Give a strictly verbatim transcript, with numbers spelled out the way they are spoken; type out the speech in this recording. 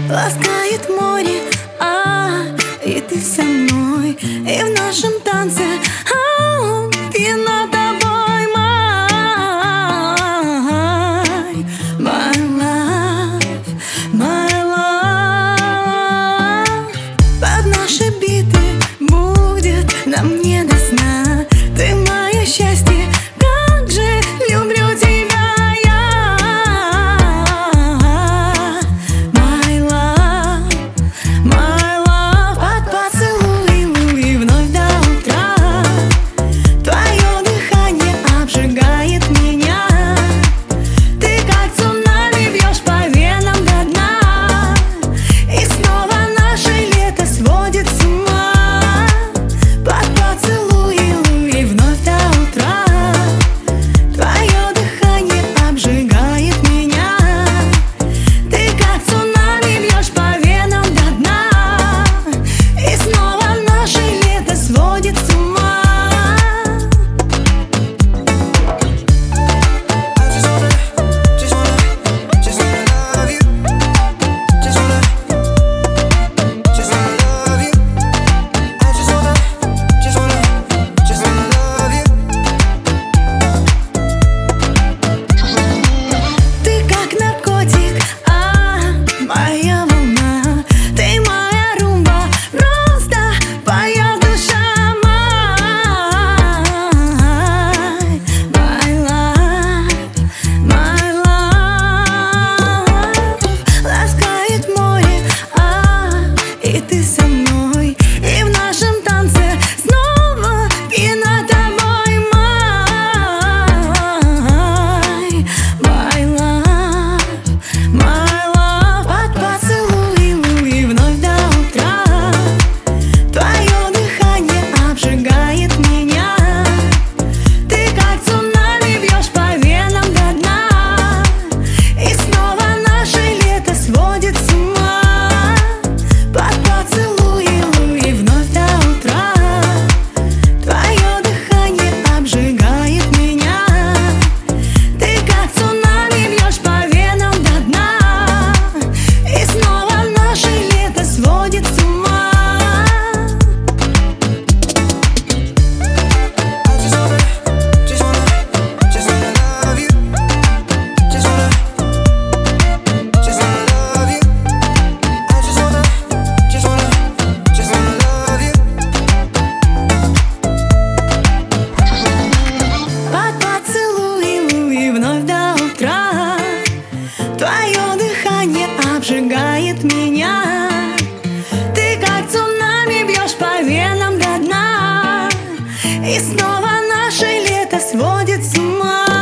ласкает море, а и ты со мной, и в нашем танце а, я над тобой, my, my love, my love. Под наши биты будет нам не до сна. Ты мое счастье, как же люблю тебя я. My love, my love. Под поцелуи луи вновь до утра. Твое дыхание обжигает меня. Ты как цунами бьешь по венам до дна. И снова наше лето сводит с ума. Под поцелуи луи вновь до утра. Твое дыхание обжигает меня. Ты как цунами бьешь по венам до дна. И снова наше лето сводит с ума. Ты как наркотик, а моя волна. Ты моя румба, просто поет душа. My, my love, my love. Ласкает море, а и ты со мной, и в нашем танце снова и над тобой, my, my love, my love. Под поцелуи луи вновь до утра. Твое дыхание обжигает меня. Ты как цунами бьешь по венам до дна. И снова наше лето сводит с ума. Под поцелуи луи вновь до утра. Твое дыхание обжигает меня. Ты как цунами бьешь по венам до дна. И снова наше лето сводит с ума. Под поцелуи луи вновь до утра. Твое дыхание обжигает меня. Ты как цунами бьешь по венам до дна. И снова наше лето сводит с ума.